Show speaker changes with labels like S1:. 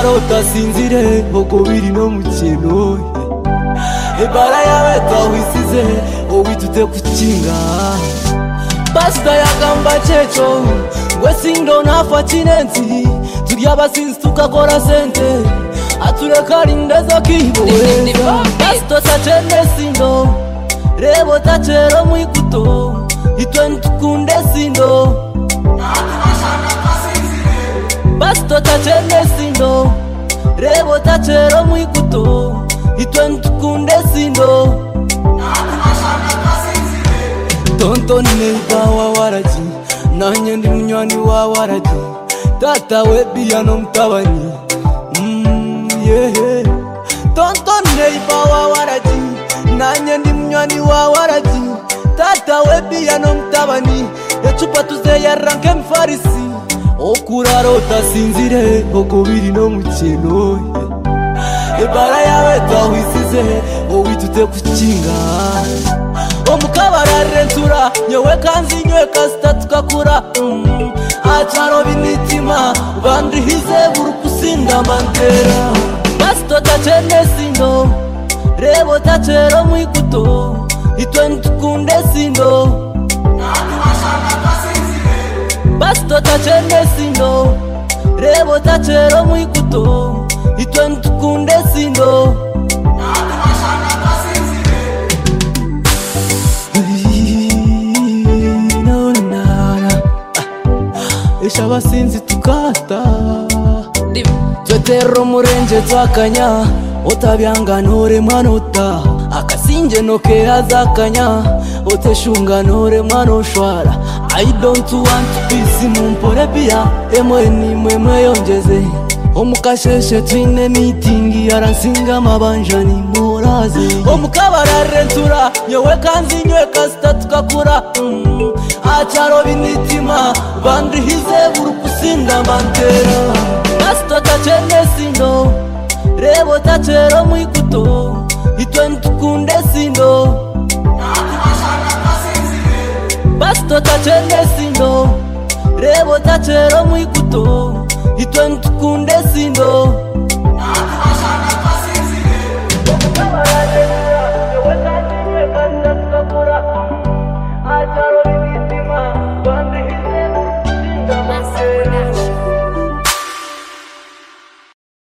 S1: kurarota sinzire okubiri no mukino ebara yawe twahisize owitute kukinga Pastor yagamba checho ngwe sindo nafa chinenzi turi abasinzi tukakora sente atureka rindezo kiboheza Pastor tachene sindo rebo tachero mwikuto itwe ntukunde sindo Pastor tachene sindo rebo tachero mwikuto itwe ntukunde sindo Tonto neiba wa waraji nanye ndi munywani wa waraji tata webi ano mtabani yeah. Tonto neiba wa waraji nanye ndi munywani wa waraji tata webi ano mtabani echupa tuze ya ranke mfarisi okurarota sinzire okubiri no mukino ebara yawe twahisize owitute kukinga omukabara rentura nyewe kanzi nywe kasita tukakura acharo binitima bandihize burukusinda mantera Pastor tachene sindo rebo tachero mwikuto itwe ntukunde sindo Pastor tachene sindo rebo tachero mwikuto itwe ntukunde sindo Eshabasinzi tukata Twetero murenje twakanya Otabyanga nore manota Akasinje noke azakanya Oteshunga nore manoshwara I don't want peace mumpore pia Emwe ni mwe yongeze Omukasheshe twine meeting Yaransinga mabanjani moraze Omukabara rentura nyewe kanzi nywe kasita tukakura Acharo binitima bandihize burukusinda mantera Pastor tachene sindo rebo tachero mwikuto itwe ntukunde sindo Pastor tachene sindo rebo tachero mwikuto itwe ntukunde sindo